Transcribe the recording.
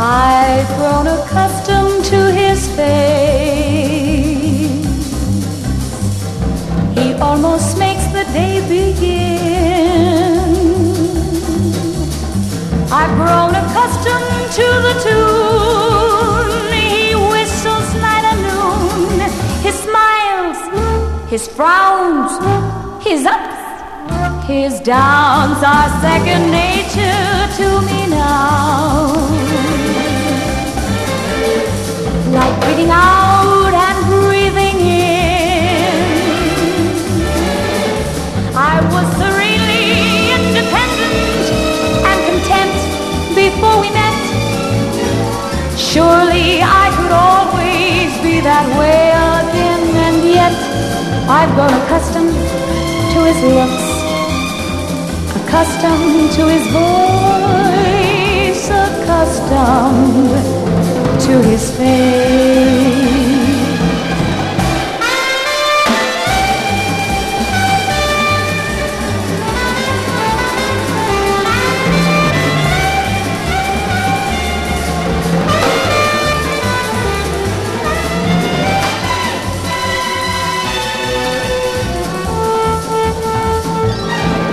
I've grown accustomed to his face. He almost makes the day begin. I've grown accustomed to the tune he whistles night and noon. His smiles, his frowns, his ups, his downs are second nature to me now. Like breathing out and breathing in, I was serenely independent and content before we met. Surely I could always be that way again, and yet I've grown accustomed to his looks, accustomed to his voice, accustomed to his face.